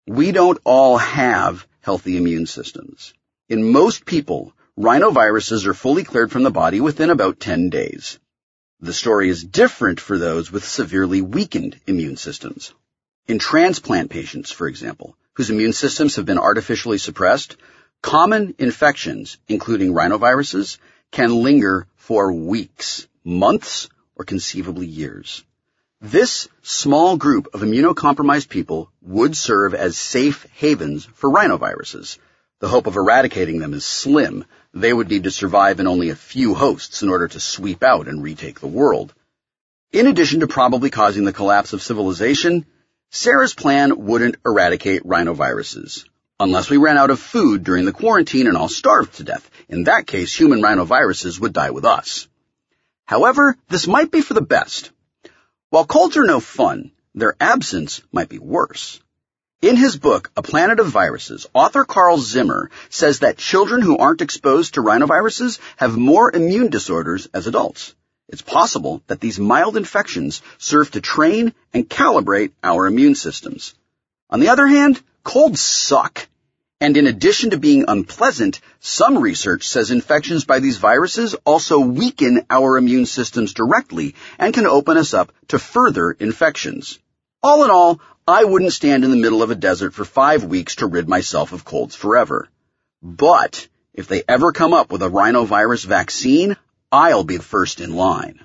We don't all have healthy immune systems. In most people, rhinoviruses are fully cleared from the body within about ten days. The story is different for those with severely weakened immune systems. In transplant patients, for example, whose immune systems have been artificially suppressed, common infections, including rhinoviruses, can linger for weeks, months, or conceivably years. This small group of immunocompromised people would serve as safe havens for rhinoviruses. The hope of eradicating them is slim. They would need to survive in only a few hosts in order to sweep out and retake the world. In addition to probably causing the collapse of civilization, Sarah's plan wouldn't eradicate rhinoviruses, unless we ran out of food during the quarantine and all starved to death. In that case, human rhinoviruses would die with us. However, this might be for the best. While colds are no fun, their absence might be worse. In his book, A Planet of Viruses, author Carl Zimmer says that children who aren't exposed to rhinoviruses have more immune disorders as adults. It's possible that these mild infections serve to train and calibrate our immune systems. On the other hand, colds suck. And in addition to being unpleasant, some research says infections by these viruses also weaken our immune systems directly and can open us up to further infections. All in all, I wouldn't stand in the middle of a desert for five weeks to rid myself of colds forever. But if they ever come up with a rhinovirus vaccine, I'll be the first in line.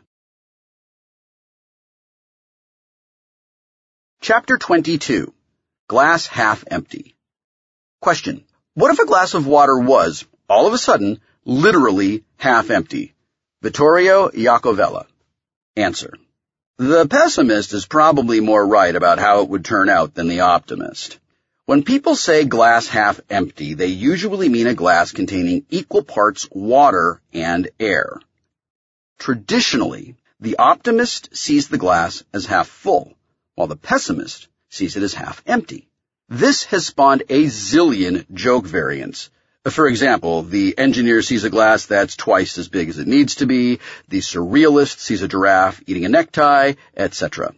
Chapter twenty-two. Glass Half Empty. Question. What if a glass of water was, all of a sudden, literally half empty? Vittorio Iacovella. Answer. The pessimist is probably more right about how it would turn out than the optimist. When people say glass half empty, they usually mean a glass containing equal parts water and air. Traditionally, the optimist sees the glass as half full, while the pessimist sees it as half empty. This has spawned a zillion joke variants. For example, the engineer sees a glass that's twice as big as it needs to be, the surrealist sees a giraffe eating a necktie, et cetera.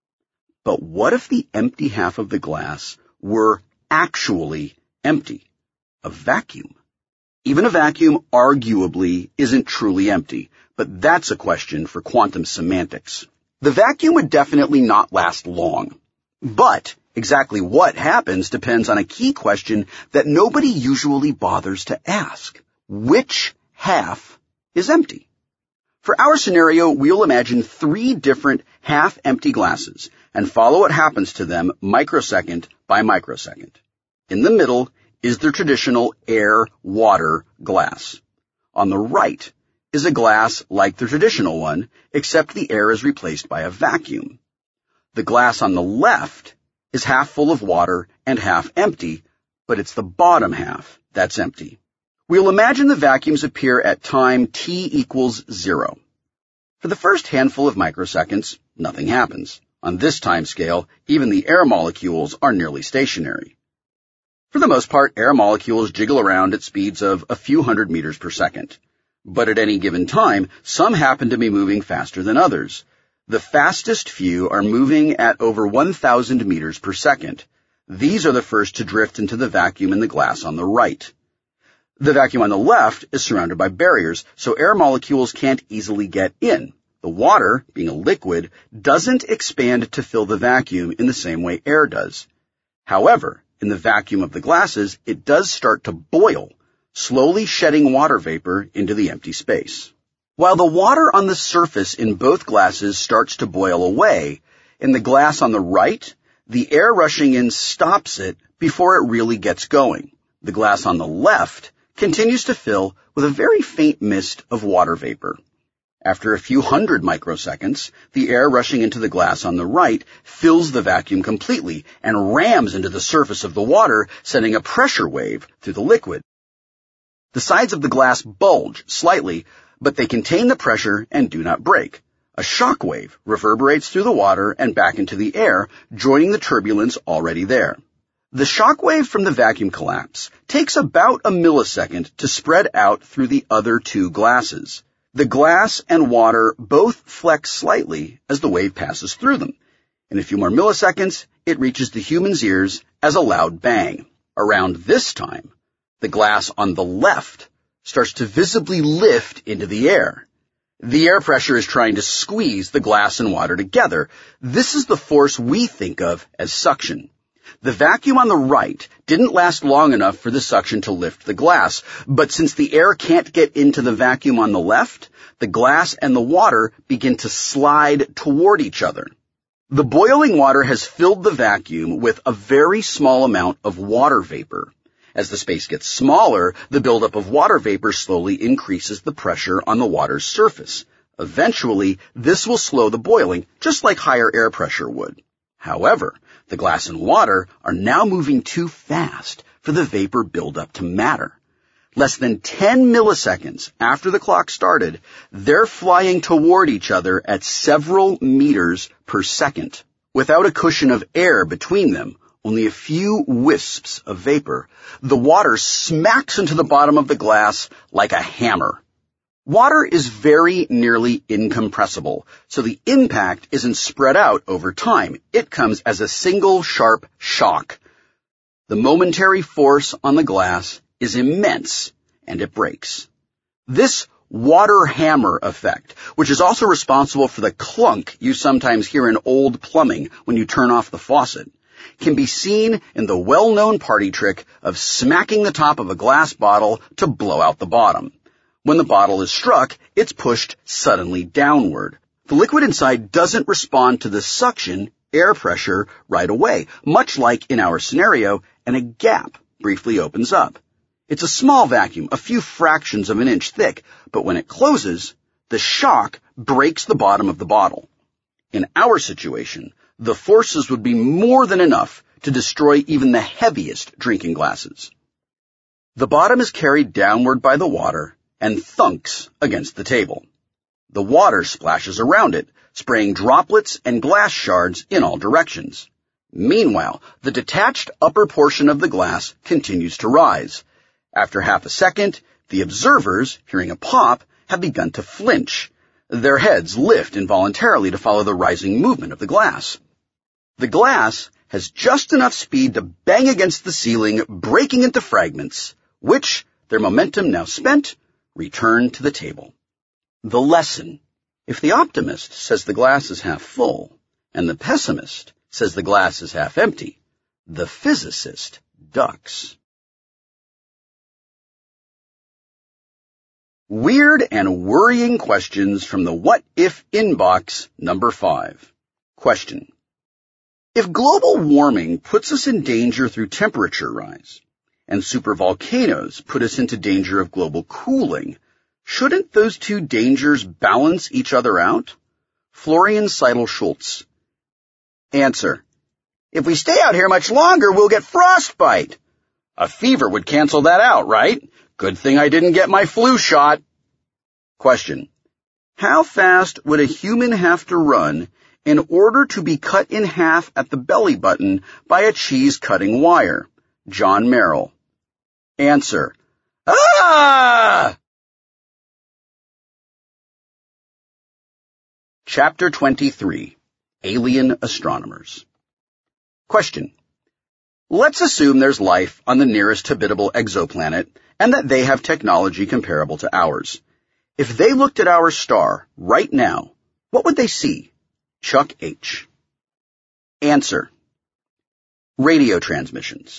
But what if the empty half of the glass were actually empty? A vacuum. Even a vacuum arguably isn't truly empty, but that's a question for quantum semantics. The vacuum would definitely not last long. But exactly what happens depends on a key question that nobody usually bothers to ask. Which half is empty? For our scenario, we'll imagine three different half-empty glasses and follow what happens to them microsecond by microsecond. In the middle is the traditional air-water glass. On the right is a glass like the traditional one, except the air is replaced by a vacuum. The glass on the left is half full of water and half empty, but it's the bottom half that's empty. We'll imagine the vacuums appear at time t equals zero. For the first handful of microseconds, nothing happens. On this time scale, even the air molecules are nearly stationary. For the most part, air molecules jiggle around at speeds of a few hundred meters per second. But at any given time, some happen to be moving faster than others. The fastest few are moving at over one thousand meters per second. These are the first to drift into the vacuum in the glass on the right. The vacuum on the left is surrounded by barriers, so air molecules can't easily get in. The water, being a liquid, doesn't expand to fill the vacuum in the same way air does. However, in the vacuum of the glasses, it does start to boil, slowly shedding water vapor into the empty space. While the water on the surface in both glasses starts to boil away, in the glass on the right, the air rushing in stops it before it really gets going. The glass on the left continues to fill with a very faint mist of water vapor. After a few hundred microseconds, the air rushing into the glass on the right fills the vacuum completely and rams into the surface of the water, sending a pressure wave through the liquid. The sides of the glass bulge slightly, but they contain the pressure and do not break. A shock wave reverberates through the water and back into the air, joining the turbulence already there. The shock wave from the vacuum collapse takes about a millisecond to spread out through the other two glasses. The glass and water both flex slightly as the wave passes through them. In a few more milliseconds, it reaches the human's ears as a loud bang. Around this time, the glass on the left starts to visibly lift into the air. The air pressure is trying to squeeze the glass and water together. This is the force we think of as suction. The vacuum on the right didn't last long enough for the suction to lift the glass, but since the air can't get into the vacuum on the left, the glass and the water begin to slide toward each other. The boiling water has filled the vacuum with a very small amount of water vapor. As the space gets smaller, the buildup of water vapor slowly increases the pressure on the water's surface. Eventually, this will slow the boiling, just like higher air pressure would. However, the glass and water are now moving too fast for the vapor buildup to matter. Less than ten milliseconds after the clock started, they're flying toward each other at several meters per second. Without a cushion of air between them, only a few wisps of vapor, the water smacks into the bottom of the glass like a hammer. Water is very nearly incompressible, so the impact isn't spread out over time. It comes as a single sharp shock. The momentary force on the glass is immense, and it breaks. This water hammer effect, which is also responsible for the clunk you sometimes hear in old plumbing when you turn off the faucet, can be seen in the well-known party trick of smacking the top of a glass bottle to blow out the bottom. When the bottle is struck, it's pushed suddenly downward. The liquid inside doesn't respond to the suction, air pressure, right away, much like in our scenario, and a gap briefly opens up. It's a small vacuum, a few fractions of an inch thick, but when it closes, the shock breaks the bottom of the bottle. In our situation, the forces would be more than enough to destroy even the heaviest drinking glasses. The bottom is carried downward by the water and thunks against the table. The water splashes around it, spraying droplets and glass shards in all directions. Meanwhile, the detached upper portion of the glass continues to rise. After half a second, the observers, hearing a pop, have begun to flinch. Their heads lift involuntarily to follow the rising movement of the glass. The glass has just enough speed to bang against the ceiling, breaking into fragments, which, their momentum now spent, return to the table. The lesson: if the optimist says the glass is half full, and the pessimist says the glass is half empty, the physicist ducks. Weird and worrying questions from the What If inbox number five. Question: if global warming puts us in danger through temperature rise, and supervolcanoes put us into danger of global cooling, shouldn't those two dangers balance each other out? Florian Seidel-Schultz. Answer: if we stay out here much longer, we'll get frostbite. A fever would cancel that out, right? Good thing I didn't get my flu shot. Question: how fast would a human have to run in order to be cut in half at the belly button by a cheese-cutting wire? John Merrill. Answer: ah! Chapter twenty-three. Alien Astronomers. Question: let's assume there's life on the nearest habitable exoplanet and that they have technology comparable to ours. If they looked at our star right now, what would they see? Chuck H. Answer: radio transmissions.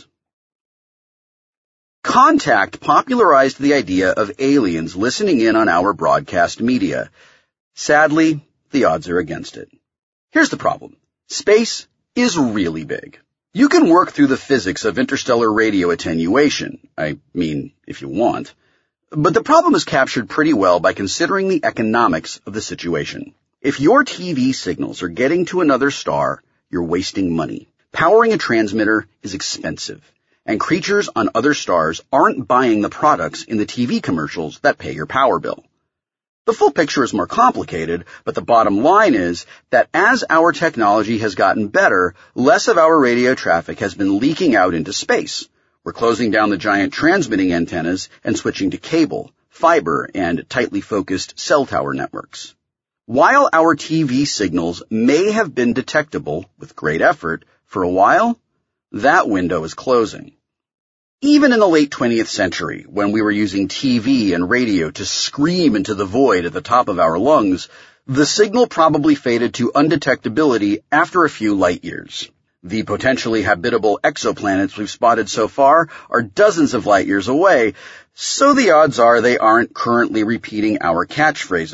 Contact popularized the idea of aliens listening in on our broadcast media. Sadly, the odds are against it. Here's the problem. Space is really big. You can work through the physics of interstellar radio attenuation, I mean, if you want, but the problem is captured pretty well by considering the economics of the situation. If your T V signals are getting to another star, you're wasting money. Powering a transmitter is expensive, and creatures on other stars aren't buying the products in the T V commercials that pay your power bill. The full picture is more complicated, but the bottom line is that as our technology has gotten better, less of our radio traffic has been leaking out into space. We're closing down the giant transmitting antennas and switching to cable, fiber, and tightly focused cell tower networks. While our T V signals may have been detectable, with great effort, For a while, that window is closing. Even in the late twentieth century, when we were using T V and radio to scream into the void at the top of our lungs, the signal probably faded to undetectability after a few light years. The potentially habitable exoplanets we've spotted so far are dozens of light years away, so the odds are they aren't currently repeating our catchphrases.